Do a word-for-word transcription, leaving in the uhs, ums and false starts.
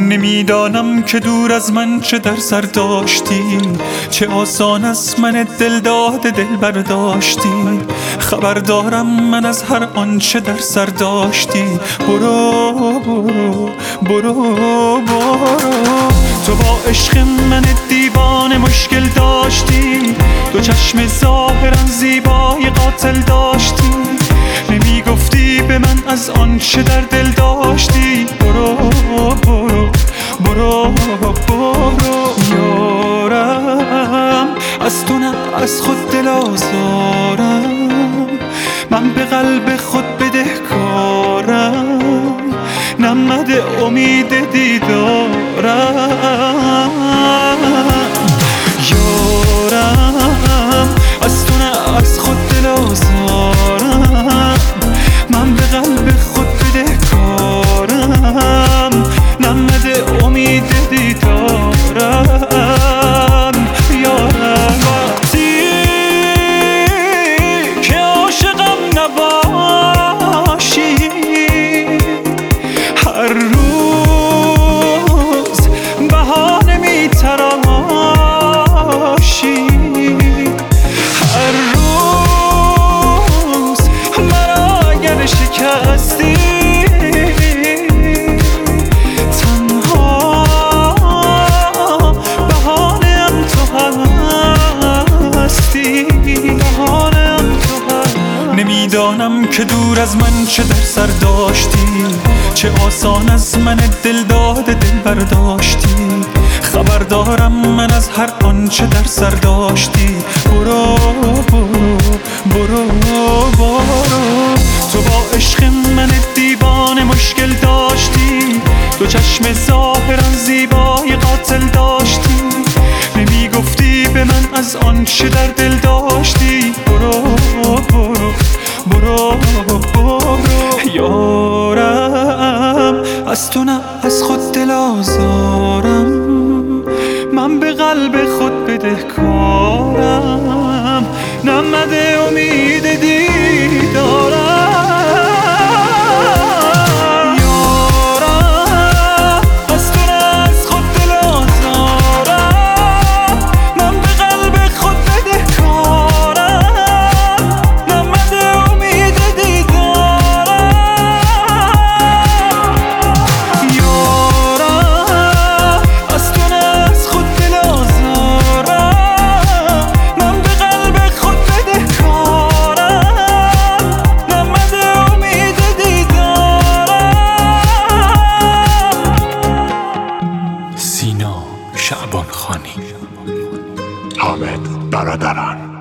نمیدانم که دور از من چه در سر داشتی، چه آسان از من دل داده دل برداشتی. خبر دارم من از هر آنچه در سر داشتی. برو برو برو برو، تو با عشق من دیوانه مشکل داشتی. دو چشم ظاهرا زیبای قاتل داشتی، نمی گفتی به من از آنچه در دل داشتی. برو برو برو برو یارم، از تو نه از خود دل آزارم. من به قلب خود بدهکارم، نمده امید دیدارم. یارم از تو نه از خود دل آزارم. من به قلب خود بدهکارم، نمده امید دیدارم. یارم وقتی که عاشقم نباشی، هر روز بهانه میتراشی. هر روز مرا اگر شکستی، نمیدانم که دور از من چه در سر داشتی، چه آسان از من دل داده دل برداشتی. خبر دارم من از هر آنچه در سر داشتی. برو برو برو برو، تو با عشق من دیوانه مشکل داشتی. دو چشم ظاهرا زیبای قاتل داشتی، نمی گفتی به من از آنچه در دل داشتی. برو برو برو برو یارم، از تو نه از خود دل آزارم. من به قلب خود بدهکارم، نمده امید دیدارم. شعبان خانی. حامد برادران.